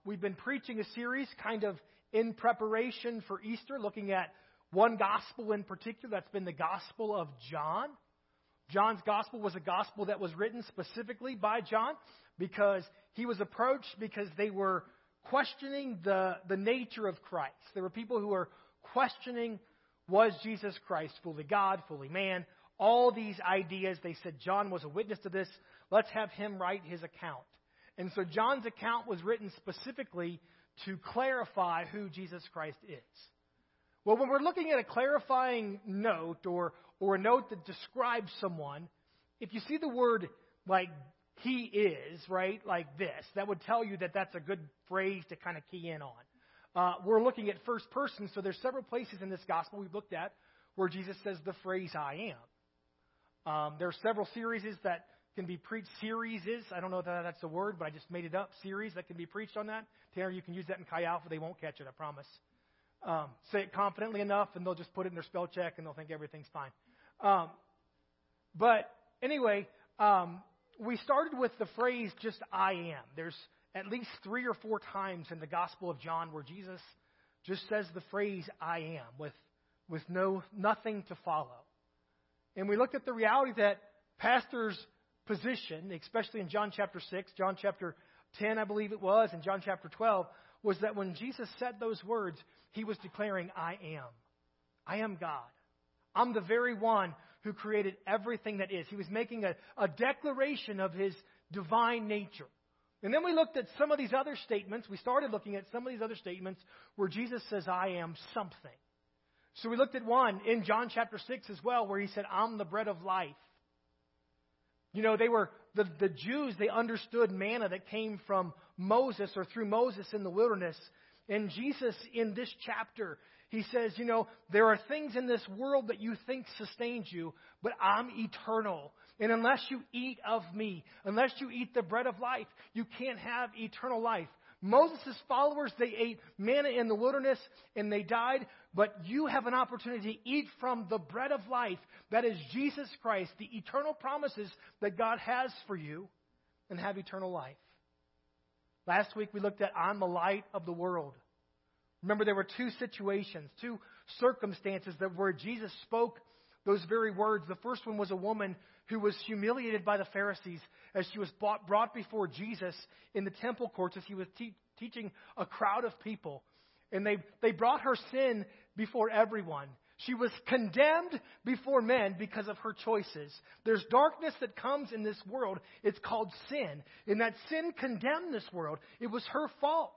We've been preaching a series kind of in preparation for Easter, looking at one gospel in particular. That's been the Gospel of John. John's gospel was a gospel that was written specifically by John because he was approached because they were questioning the nature of Christ. There were people who were questioning, was Jesus Christ fully God, fully man? All these ideas. They said John was a witness to this. Let's have him write his account. And so John's account was written specifically to clarify who Jesus Christ is. Well, when we're looking at a clarifying note or a note that describes someone, if you see the word like he is, right, like this, that would tell you that that's a good phrase to kind of key in on. We're looking at first person, so there's several places in this gospel we've looked at where Jesus says the phrase I am. There are several series that can be preached. I don't know if that's a word, but I just made it up. Series that can be preached on that. Tanner, you can use that in Chi Alpha. They won't catch it, I promise. Say it confidently enough, and they'll just put it in their spell check, and they'll think everything's fine. But anyway, we started with the phrase just I am. There's at least 3 or 4 times in the Gospel of John where Jesus just says the phrase I am with nothing to follow. And we looked at the reality that pastors' position, especially in John chapter 6, John chapter 10, I believe it was, and John chapter 12, was that when Jesus said those words, he was declaring, I am. I am God. I'm the very one who created everything that is. He was making a declaration of his divine nature. And then we looked at some of these other statements. We started looking at some of these other statements where Jesus says, I am something. So we looked at one in John chapter 6 as well, where he said, I'm the bread of life. You know, they were the Jews, they understood manna that came from Moses or through Moses in the wilderness. And Jesus, in this chapter, he says, you know, there are things in this world that you think sustains you, but I'm eternal. And unless you eat of me, unless you eat the bread of life, you can't have eternal life. Moses' followers, they ate manna in the wilderness and they died, but you have an opportunity to eat from the bread of life. That is Jesus Christ, the eternal promises that God has for you, and have eternal life. Last week we looked at I'm the light of the world. Remember, there were 2 situations, 2 circumstances where Jesus spoke those very words. The first one was a woman who was humiliated by the Pharisees as she was brought before Jesus in the temple courts as he was teaching a crowd of people. And they brought her sin before everyone. She was condemned before men because of her choices. There's darkness that comes in this world. It's called sin. And that sin condemned this world. It was her fault.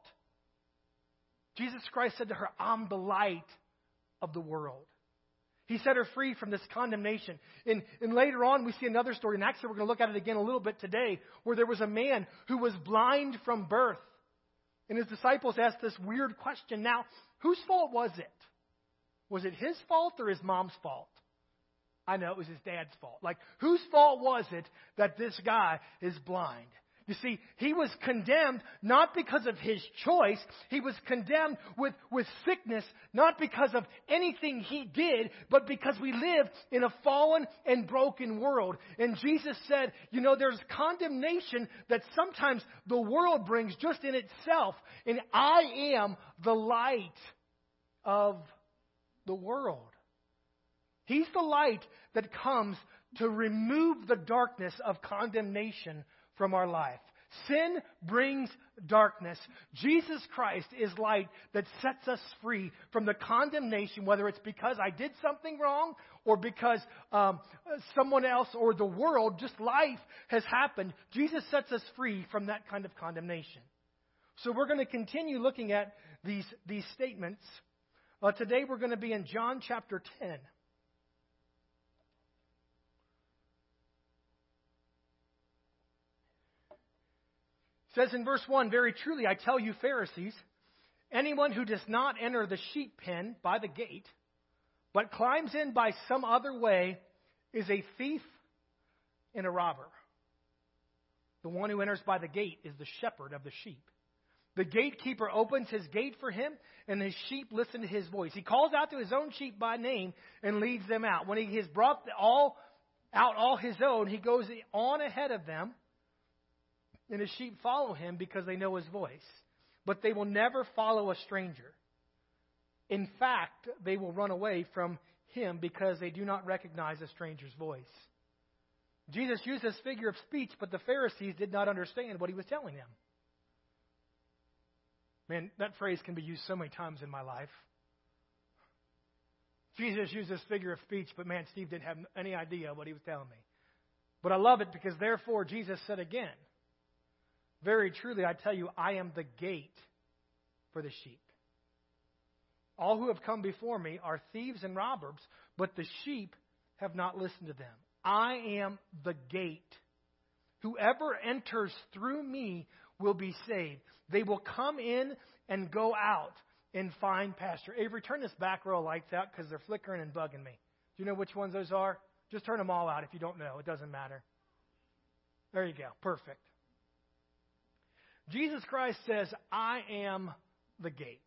Jesus Christ said to her, I'm the light of the world. He set her free from this condemnation. And later on, we see another story. And actually, we're going to look at it again a little bit today, where there was a man who was blind from birth. And his disciples asked this weird question. Now, whose fault was it? Was it his fault or his mom's fault? I know it was his dad's fault. Like, whose fault was it that this guy is blind? You see, he was condemned not because of his choice. He was condemned with sickness, not because of anything he did, but because we live in a fallen and broken world. And Jesus said, you know, there's condemnation that sometimes the world brings just in itself. And I am the light of the world. He's the light that comes to remove the darkness of condemnation from our life. Sin brings darkness. Jesus Christ is light that sets us free from the condemnation, whether it's because I did something wrong or because someone else or the world, just life has happened. Jesus sets us free from that kind of condemnation. So we're going to continue looking at these statements. Today we're going to be in John chapter 10. Says in verse 1, very truly I tell you, Pharisees, anyone who does not enter the sheep pen by the gate, but climbs in by some other way, is a thief and a robber. The one who enters by the gate is the shepherd of the sheep. The gatekeeper opens his gate for him, and his sheep listen to his voice. He calls out to his own sheep by name and leads them out. When he has brought all his own, he goes on ahead of them, and his sheep follow him because they know his voice. but they will never follow a stranger. In fact, they will run away from him because they do not recognize a stranger's voice. Jesus used this figure of speech, but the Pharisees did not understand what he was telling them. Man, that phrase can be used so many times in my life. Jesus used this figure of speech, but man, Steve didn't have any idea what he was telling me. But I love it because therefore Jesus said again, very truly I tell you, I am the gate for the sheep. All who have come before me are thieves and robbers, but the sheep have not listened to them. I am the gate. Whoever enters through me will be saved. They will come in and go out and find pasture. Avery, turn this back row of lights out because they're flickering and bugging me. Do you know which ones those are? Just turn them all out if you don't know. It doesn't matter. There you go. Perfect. Jesus Christ says, I am the gate.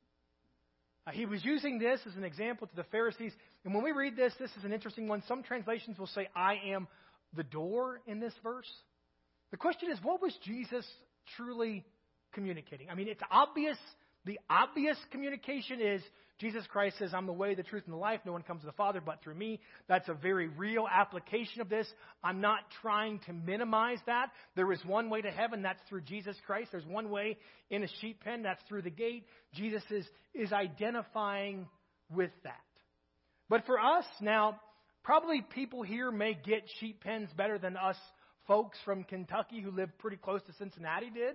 He was using this as an example to the Pharisees. And when we read this, this is an interesting one. Some translations will say, I am the door in this verse. The question is, what was Jesus truly communicating? I mean, it's obvious. The obvious communication is Jesus Christ says, I'm the way, the truth, and the life. No one comes to the Father but through me. That's a very real application of this. I'm not trying to minimize that. There is one way to heaven. That's through Jesus Christ. There's one way in a sheep pen. That's through the gate. Jesus is identifying with that. But for us now, probably people here may get sheep pens better than us folks from Kentucky who live pretty close to Cincinnati did.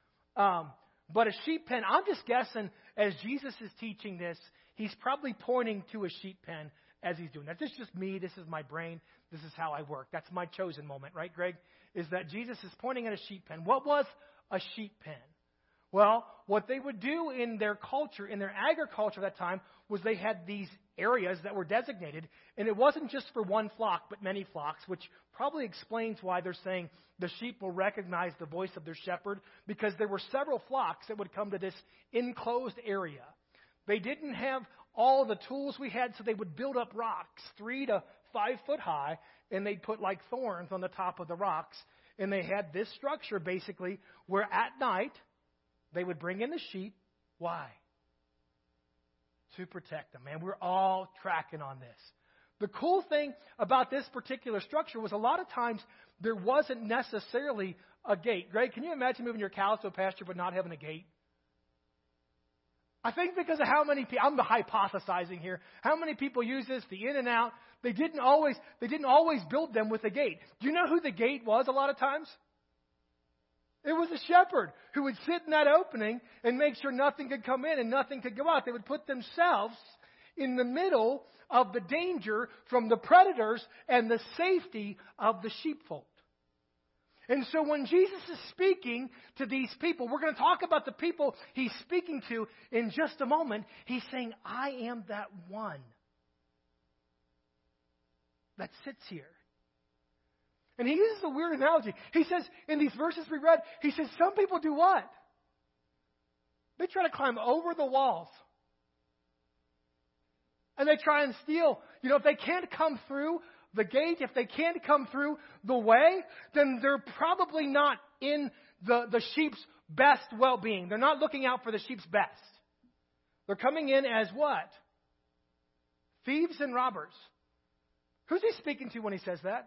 But a sheep pen, I'm just guessing, as Jesus is teaching this, he's probably pointing to a sheep pen as he's doing that. This is just me. This is my brain. This is how I work. That's my chosen moment, right, Greg? Is that Jesus is pointing at a sheep pen. What was a sheep pen? Well, what they would do in their culture, in their agriculture at that time, was they had these areas that were designated, and it wasn't just for one flock, but many flocks, which probably explains why they're saying the sheep will recognize the voice of their shepherd, because there were several flocks that would come to this enclosed area. They didn't have all the tools we had, so they would build up rocks 3 to 5 foot high, and they'd put like thorns on the top of the rocks, and they had this structure basically where at night they would bring in the sheep. Why? To protect them. Man, we're all tracking on this. The cool thing about this particular structure was a lot of times there wasn't necessarily a gate. Greg, can you imagine moving your cows to a pasture but not having a gate? I think because of how many people, I'm hypothesizing here, how many people use this, the in and out, they didn't always build them with a gate. Do you know who the gate was a lot of times? It was a shepherd who would sit in that opening and make sure nothing could come in and nothing could go out. They would put themselves in the middle of the danger from the predators and the safety of the sheepfold. And so when Jesus is speaking to these people, we're going to talk about the people he's speaking to in just a moment. He's saying, I am that one that sits here. And he uses a weird analogy. He says, in these verses we read, he says, some people do what? They try to climb over the walls. And they try and steal. You know, if they can't come through the gate, if they can't come through the way, then they're probably not in the sheep's best well-being. They're not looking out for the sheep's best. They're coming in as what? Thieves and robbers. Who's he speaking to when he says that?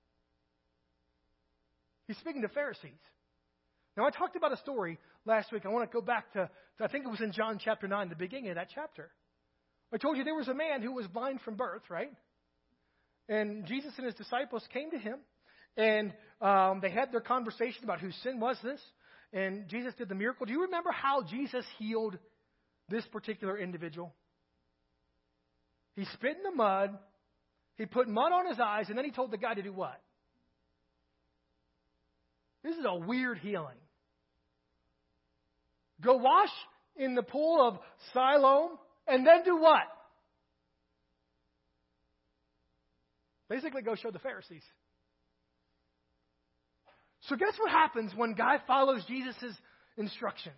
He's speaking to Pharisees. Now, I talked about a story last week. I want to go back to I think it was in John chapter 9, the beginning of that chapter. I told you there was a man who was blind from birth, right? And Jesus and his disciples came to him, and they had their conversation about whose sin was this. And Jesus did the miracle. Do you remember how Jesus healed this particular individual? He spit in the mud. He put mud on his eyes, and then he told the guy to do what? This is a weird healing. Go wash in the pool of Siloam and then do what? Basically go show the Pharisees. So guess what happens when God follows Jesus' instructions?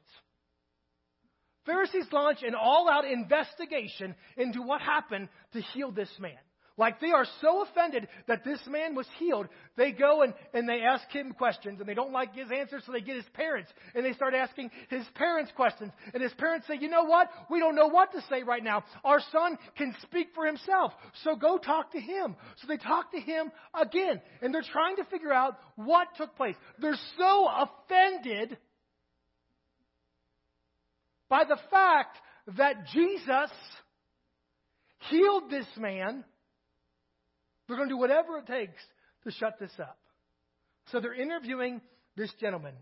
Pharisees launch an all-out investigation into what happened to heal this man. Like they are so offended that this man was healed, they go and they ask him questions, and they don't like his answers, so they get his parents, and they start asking his parents questions. And his parents say, you know what? We don't know what to say right now. Our son can speak for himself, so go talk to him. So they talk to him again, and they're trying to figure out what took place. They're so offended by the fact that Jesus healed this man. They're going to do whatever it takes to shut this up. So they're interviewing this gentleman.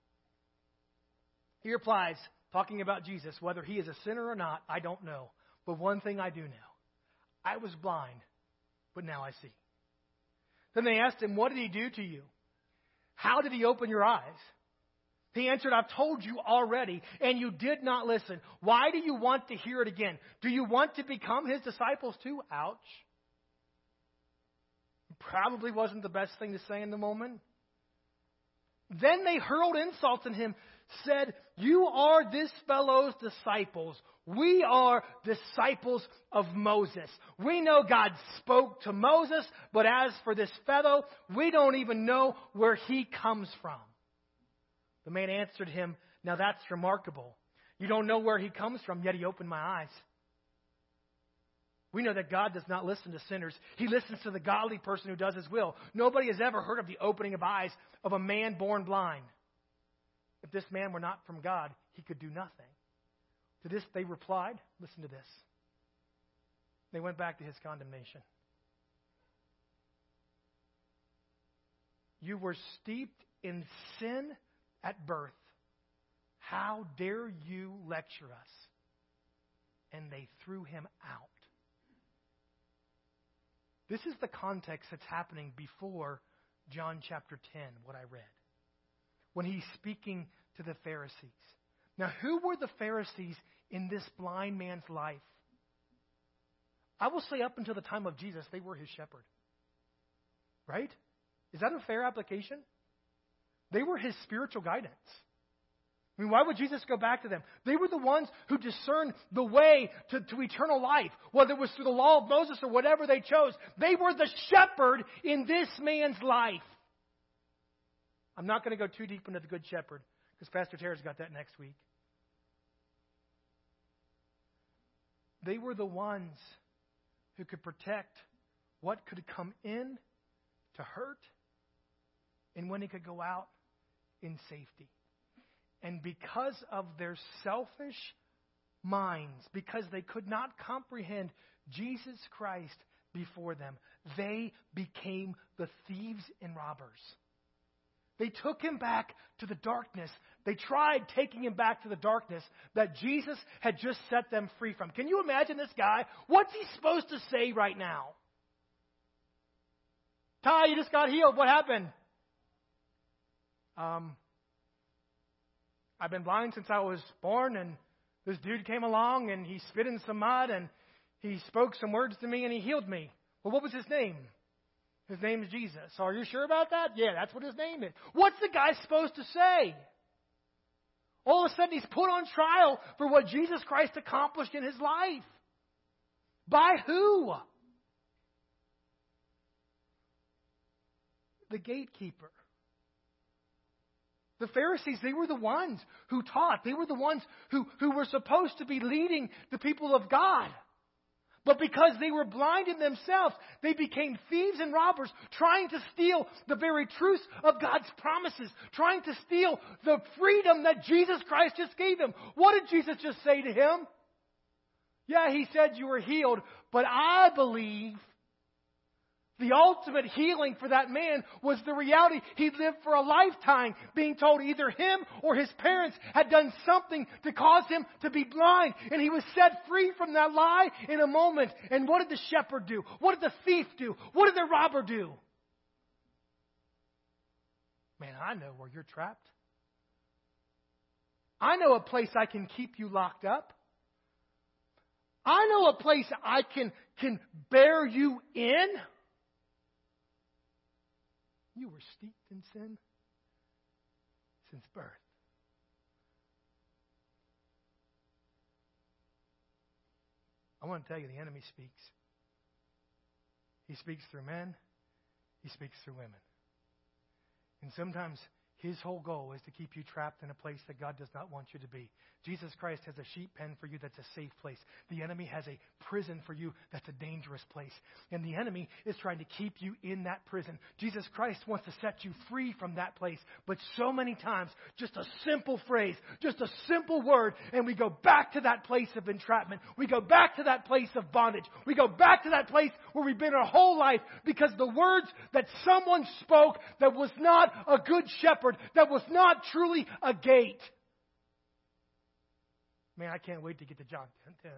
He replies, talking about Jesus, whether he is a sinner or not, I don't know. But one thing I do know. I was blind, but now I see. Then they asked him, what did he do to you? How did he open your eyes? He answered, I've told you already, and you did not listen. Why do you want to hear it again? Do you want to become his disciples too? Ouch. Probably wasn't the best thing to say in the moment. Then they hurled insults at him, said, you are this fellow's disciples. We are disciples of Moses. We know God spoke to Moses, but as for this fellow, we don't even know where he comes from. The man answered him, now that's remarkable. You don't know where he comes from, yet he opened my eyes. We know that God does not listen to sinners. He listens to the godly person who does his will. Nobody has ever heard of the opening of eyes of a man born blind. If this man were not from God, he could do nothing. To this they replied, listen to this. They went back to his condemnation. You were steeped in sin at birth. How dare you lecture us? And they threw him out. This is the context that's happening before John chapter 10, what I read, when he's speaking to the Pharisees. Now, who were the Pharisees in this blind man's life? I will say up until the time of Jesus, they were his shepherd. Right? Is that a fair application? They were his spiritual guidance. I mean, why would Jesus go back to them? They were the ones who discerned the way to eternal life, whether it was through the law of Moses or whatever they chose. They were the shepherd in this man's life. I'm not going to go too deep into the Good Shepherd because Pastor Tara's got that next week. They were the ones who could protect what could come in to hurt and when it could go out in safety. And because of their selfish minds, because they could not comprehend Jesus Christ before them, they became the thieves and robbers. They took him back to the darkness. They tried taking him back to the darkness that Jesus had just set them free from. Can you imagine this guy? What's he supposed to say right now? Ty, you just got healed. What happened? I've been blind since I was born, and this dude came along, and he spit in some mud, and he spoke some words to me, and he healed me. Well, what was his name? His name is Jesus. So are you sure about that? Yeah, that's what his name is. What's the guy supposed to say? All of a sudden, he's put on trial for what Jesus Christ accomplished in his life. By who? The gatekeeper. The Pharisees, they were the ones who taught. They were the ones who were supposed to be leading the people of God. But because they were blind in themselves, they became thieves and robbers, trying to steal the very truth of God's promises, trying to steal the freedom that Jesus Christ just gave him. What did Jesus just say to him? Yeah, he said you were healed, but I believe the ultimate healing for that man was the reality he lived for a lifetime, being told either him or his parents had done something to cause him to be blind. And he was set free from that lie in a moment. And what did the shepherd do? What did the thief do? What did the robber do? Man, I know where you're trapped. I know a place I can keep you locked up. I know a place I can bear you in. You were steeped in sin since birth. I want to tell you, the enemy speaks. He speaks through men. He speaks through women. And sometimes His whole goal is to keep you trapped in a place that God does not want you to be. Jesus Christ has a sheep pen for you that's a safe place. The enemy has a prison for you that's a dangerous place. And the enemy is trying to keep you in that prison. Jesus Christ wants to set you free from that place. But so many times, just a simple phrase, just a simple word, and we go back to that place of entrapment. We go back to that place of bondage. We go back to that place where we've been our whole life because the words that someone spoke that was not a good shepherd, that was not truly a gate. Man, I can't wait to get to John 10:10.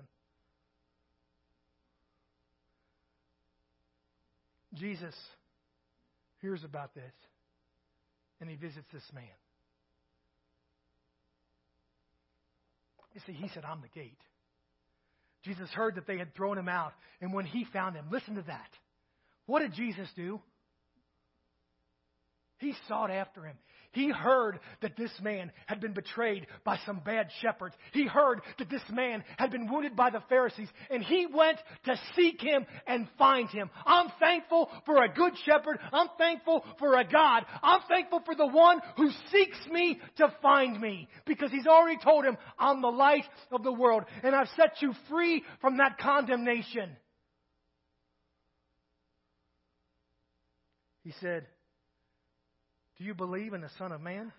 Jesus hears about this, and He visits this man. You see, He said, I'm the gate. Jesus heard that they had thrown Him out, and when He found him, listen to that. What did Jesus do? He sought after him. He heard that this man had been betrayed by some bad shepherds. He heard that this man had been wounded by the Pharisees. And he went to seek him and find him. I'm thankful for a good shepherd. I'm thankful for a God. I'm thankful for the one who seeks me to find me. Because He's already told him, I'm the light of the world. And I've set you free from that condemnation. He said, do you believe in the Son of Man?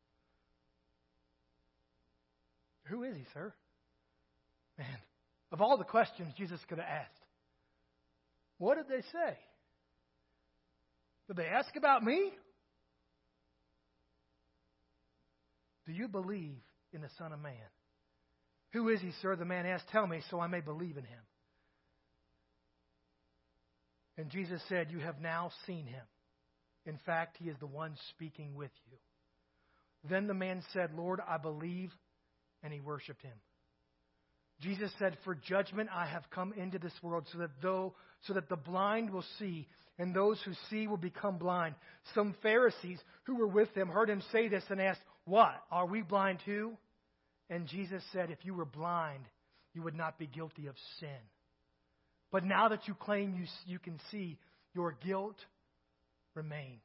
Who is He, sir? Man, of all the questions Jesus could have asked, what did they say? Did they ask about me? Do you believe in the Son of Man? Who is He, sir? The man asked, tell me so I may believe in Him. And Jesus said, you have now seen Him. In fact, He is the one speaking with you. Then the man said, Lord, I believe, and he worshipped Him. Jesus said, for judgment I have come into this world so that the blind will see, and those who see will become blind. Some Pharisees who were with Him heard Him say this and asked, what? Are we blind too? And Jesus said, if you were blind, you would not be guilty of sin. But now that you claim you can see, your guilt remains.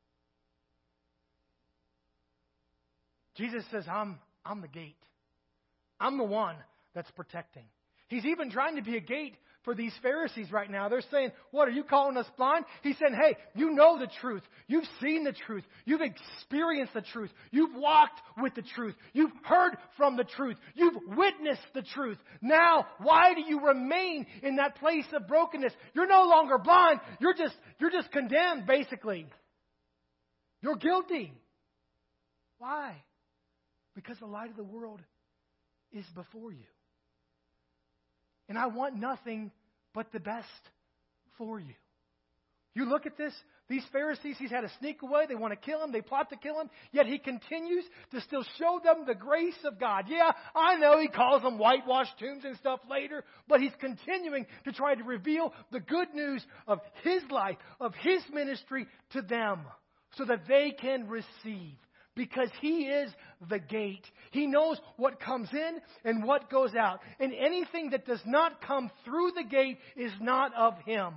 Jesus says, I'm the gate. I'm the one that's protecting. He's even trying to be a gate for these Pharisees right now. They're saying, what, are you calling us blind? He's saying, hey, you know the truth. You've seen the truth. You've experienced the truth. You've walked with the truth. You've heard from the truth. You've witnessed the truth. Now, why do you remain in that place of brokenness? You're no longer blind. You're just condemned, basically. You're guilty. Why? Because the light of the world is before you. And I want nothing but the best for you. You look at this, these Pharisees, He's had to sneak away. They want to kill Him. They plot to kill Him. Yet He continues to still show them the grace of God. Yeah, I know He calls them whitewashed tombs and stuff later, but He's continuing to try to reveal the good news of His life, of His ministry to them so that they can receive. Because He is the gate. He knows what comes in and what goes out. And anything that does not come through the gate is not of Him.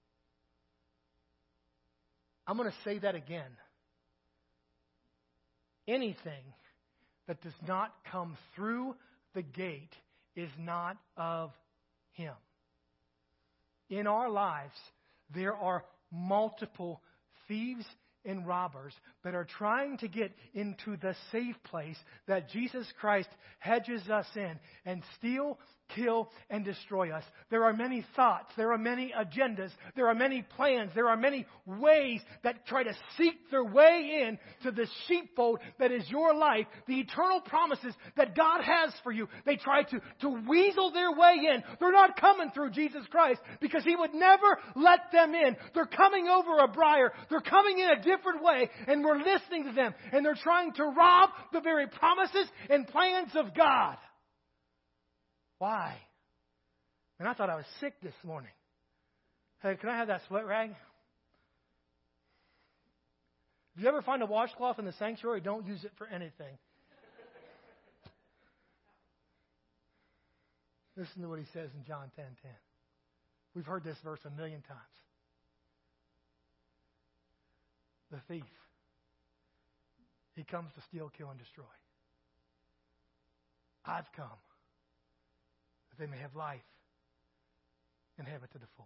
I'm going to say that again. Anything that does not come through the gate is not of Him. In our lives, there are multiple thieves and robbers that are trying to get into the safe place that Jesus Christ hedges us in and steal, kill, and destroy us. There are many thoughts. There are many agendas. There are many plans. There are many ways that try to seek their way in to the sheepfold that is your life, the eternal promises that God has for you. They try to weasel their way in. They're not coming through Jesus Christ because He would never let them in. They're coming over a briar. They're coming in a different way, and we're listening to them. And they're trying to rob the very promises and plans of God. Why? And I thought I was sick this morning. Hey, can I have that sweat rag? If you ever find a washcloth in the sanctuary, don't use it for anything. Listen to what He says in John 10:10. We've heard this verse a million times. the thief. He comes to steal, kill, and destroy. I've come that they may have life and have it to the full.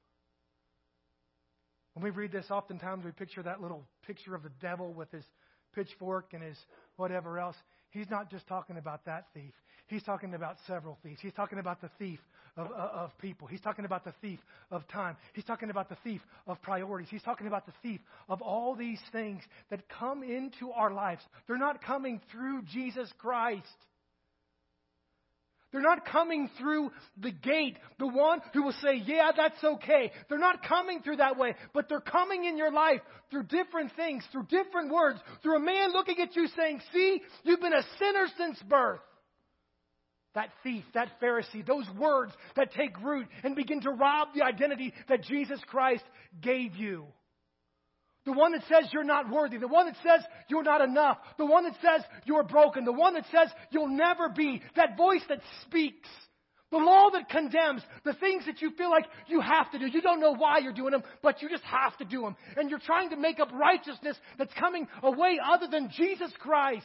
When we read this, oftentimes we picture that little picture of the devil with his pitchfork and his whatever else. He's not just talking about that thief. He's talking about several thieves. He's talking about the thief of people. He's talking about the thief of time. He's talking about the thief of priorities. He's talking about the thief of all these things that come into our lives. They're not coming through Jesus Christ. They're not coming through the gate, the one who will say, yeah, that's okay. They're not coming through that way, but they're coming in your life through different things, through different words, through a man looking at you saying, see, you've been a sinner since birth. That thief, that Pharisee, those words that take root and begin to rob the identity that Jesus Christ gave you. The one that says you're not worthy. The one that says you're not enough. The one that says you're broken. The one that says you'll never be. That voice that speaks. The law that condemns. The things that you feel like you have to do. You don't know why you're doing them, but you just have to do them. And you're trying to make up righteousness that's coming a way other than Jesus Christ.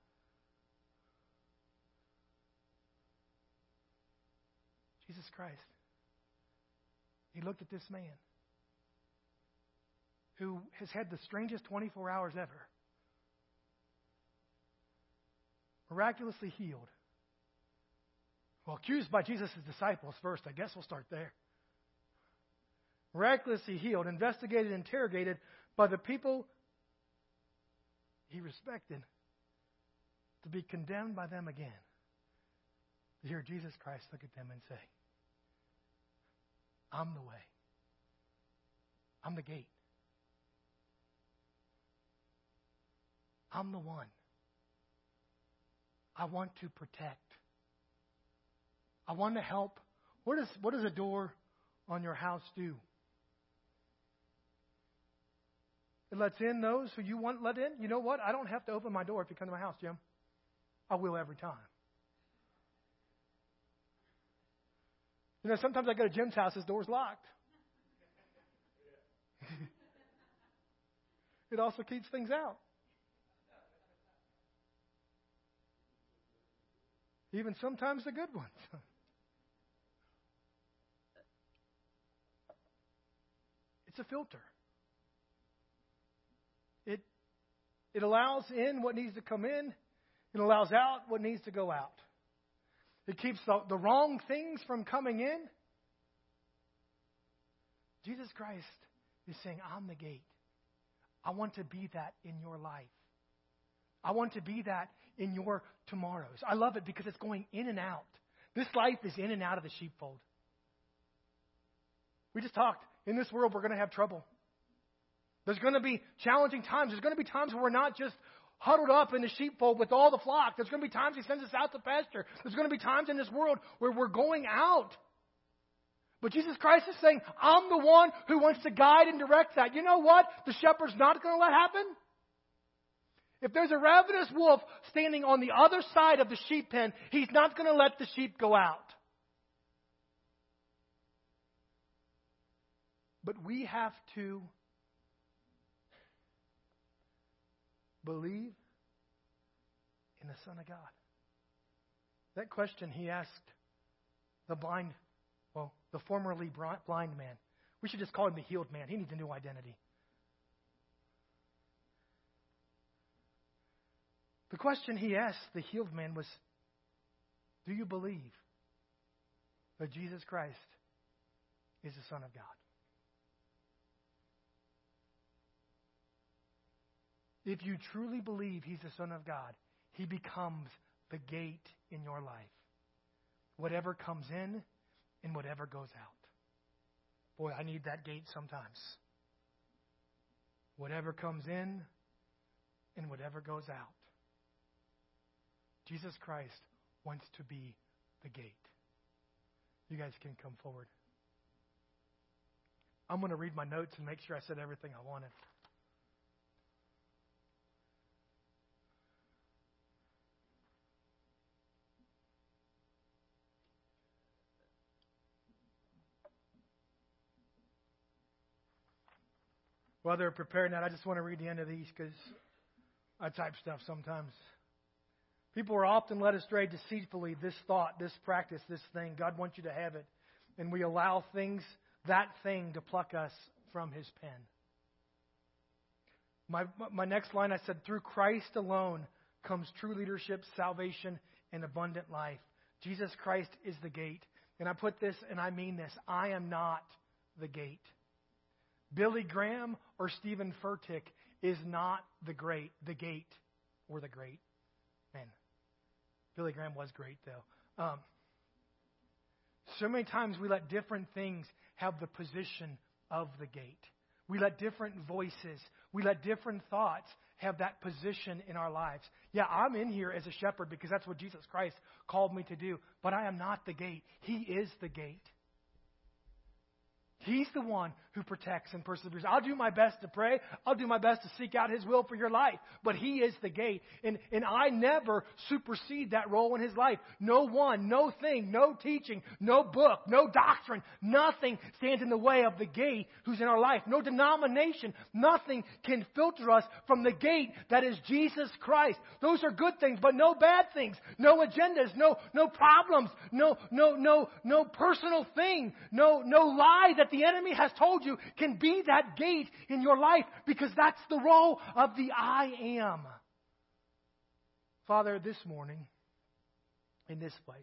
Jesus Christ. He looked at this man who has had the strangest 24 hours ever. Miraculously healed. Well, accused by Jesus' disciples first. I guess we'll start there. Miraculously healed, investigated, interrogated by the people he respected, to be condemned by them again. To hear Jesus Christ look at them and say, I'm the way. I'm the gate. I'm the one. I want to protect. I want to help. What does a door on your house do? It lets in those who you want let in. You know what? I don't have to open my door if you come to my house, Jim. I will every time. You know, sometimes I go to Jim's house, his door's locked. It also keeps things out. Even sometimes the good ones. It's a filter. It allows in what needs to come in. It allows out what needs to go out. It keeps the wrong things from coming in. Jesus Christ is saying, I'm the gate. I want to be that in your life. I want to be that in your tomorrows. I love it because it's going in and out. This life is in and out of the sheepfold. We just talked. In this world, we're going to have trouble. There's going to be challenging times. There's going to be times where we're not just huddled up in the sheepfold with all the flock. There's going to be times He sends us out to pasture. There's going to be times in this world where we're going out. But Jesus Christ is saying, I'm the one who wants to guide and direct that. You know what? The shepherd's not going to let happen. If there's a ravenous wolf standing on the other side of the sheep pen, he's not going to let the sheep go out. But we have to believe in the Son of God. That question He asked the formerly blind man. We should just call him the healed man. He needs a new identity. The question He asked the healed man was, do you believe that Jesus Christ is the Son of God? If you truly believe He's the Son of God, He becomes the gate in your life. Whatever comes in and whatever goes out. Boy, I need that gate sometimes. Whatever comes in and whatever goes out. Jesus Christ wants to be the gate. You guys can come forward. I'm going to read my notes and make sure I said everything I wanted. While they're preparing that, I just want to read the end of these because I type stuff sometimes. People are often led astray deceitfully. This thought, this practice, this thing, God wants you to have it. And we allow that thing to pluck us from His pen. My next line, I said, through Christ alone comes true leadership, salvation, and abundant life. Jesus Christ is the gate. And I put this, and I mean this, I am not the gate. Billy Graham or Stephen Furtick is not the gate or the great. Man, Billy Graham was great, though. So many times we let different things have the position of the gate. We let different voices, we let different thoughts have that position in our lives. Yeah, I'm in here as a shepherd because that's what Jesus Christ called me to do. But I am not the gate. He is the gate. He's the one who protects and perseveres. I'll do my best to pray. I'll do my best to seek out His will for your life. But He is the gate. And I never supersede that role in His life. No one, no thing, no teaching, no book, no doctrine, nothing stands in the way of the gate who's in our life. No denomination, nothing can filter us from the gate that is Jesus Christ. Those are good things, but no bad things. No agendas, no problems, no personal thing, no lie that the enemy has told you can be that gate in your life, because that's the role of the I am. Father, this morning, in this place,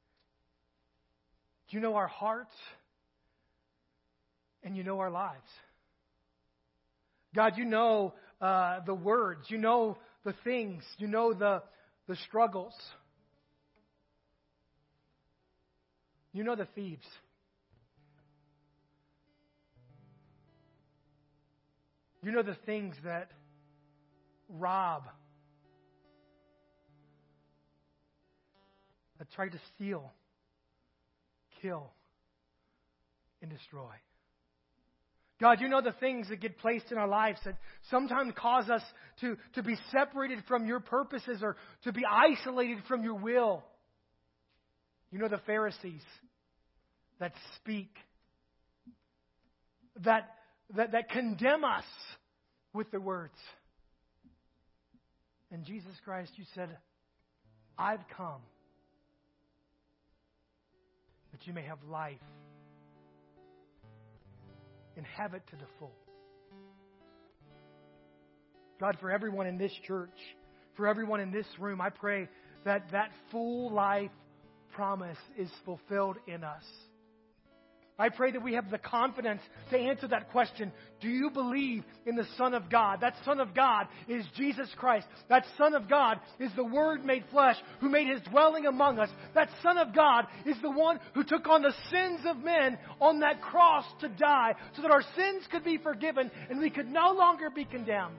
you know our hearts and you know our lives. God, you know the words, you know the things, you know the struggles. You know the thieves. You know the things that rob, that try to steal, kill, and destroy. God, you know the things that get placed in our lives that sometimes cause us to be separated from your purposes or to be isolated from your will. You know the Pharisees that speak, that condemn us with their words. And Jesus Christ, you said, I've come that you may have life and have it to the full. God, for everyone in this church, for everyone in this room, I pray that full life promise is fulfilled in us. I pray that we have the confidence to answer that question. Do you believe in the Son of God? That Son of God is Jesus Christ. That Son of God is the Word made flesh who made His dwelling among us. That Son of God is the one who took on the sins of men on that cross to die so that our sins could be forgiven and we could no longer be condemned.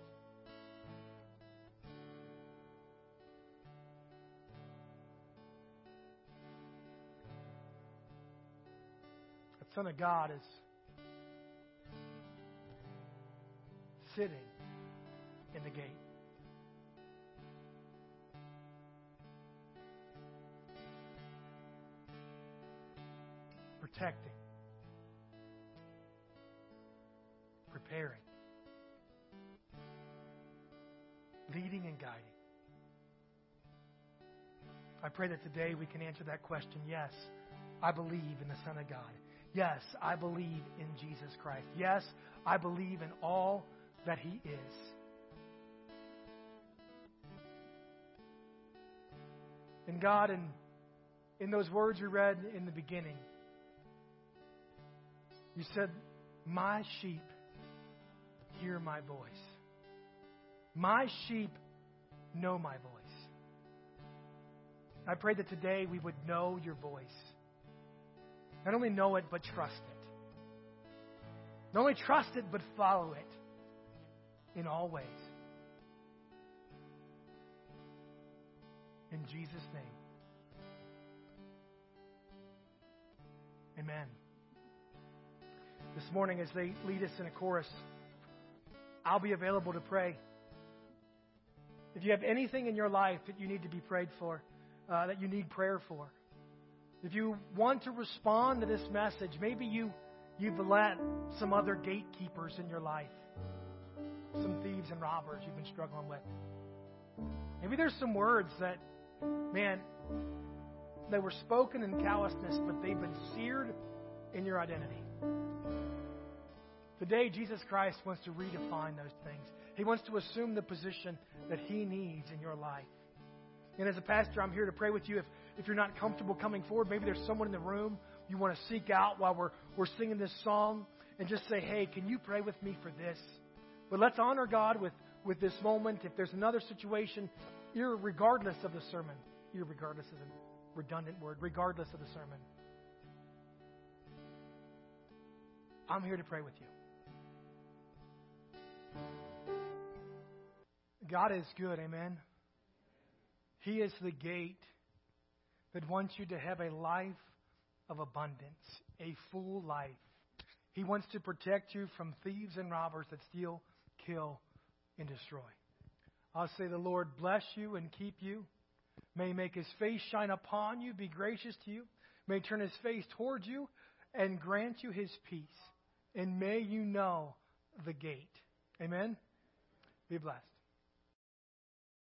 Son of God is sitting in the gate. Protecting. Preparing. Leading and guiding. I pray that today we can answer that question. Yes, I believe in the Son of God. Yes, I believe in Jesus Christ. Yes, I believe in all that He is. And God, in those words we read in the beginning, you said, my sheep hear my voice. My sheep know my voice. I pray that today we would know your voice. Not only know it, but trust it. Not only trust it, but follow it in all ways. In Jesus' name. Amen. This morning, as they lead us in a chorus, I'll be available to pray. If you have anything in your life that you need to be prayed for, that you need prayer for, if you want to respond to this message, maybe you've let some other gatekeepers in your life some thieves and robbers you've been struggling with. Maybe there's some words that, man, they were spoken in callousness, but they've been seared in your identity. Today, Jesus Christ wants to redefine those things. He wants to assume the position that He needs in your life. And as a pastor, I'm here to pray with you. If you're not comfortable coming forward, maybe there's someone in the room you want to seek out while we're singing this song and just say, hey, can you pray with me for this? But let's honor God with this moment. If there's another situation, regardless of the sermon, regardless is a redundant word, regardless of the sermon, I'm here to pray with you. God is good, amen? He is the gate that wants you to have a life of abundance, a full life. He wants to protect you from thieves and robbers that steal, kill, and destroy. I'll say the Lord bless you and keep you. May He make His face shine upon you, be gracious to you. May He turn His face towards you and grant you His peace. And may you know the gate. Amen? Be blessed.